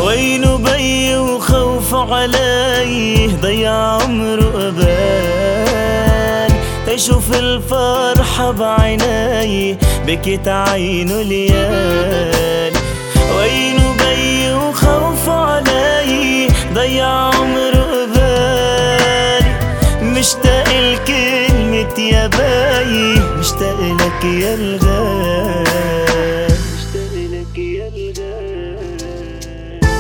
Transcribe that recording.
وين بي وخوف عليه ضيع عمره أبان تشوف الفرحة بعيني بكت عينه ليال. وين بي وخوف علي ضيع عمره أبان مشتاق لكلمة يا باي مشتاق لك يا الغالي.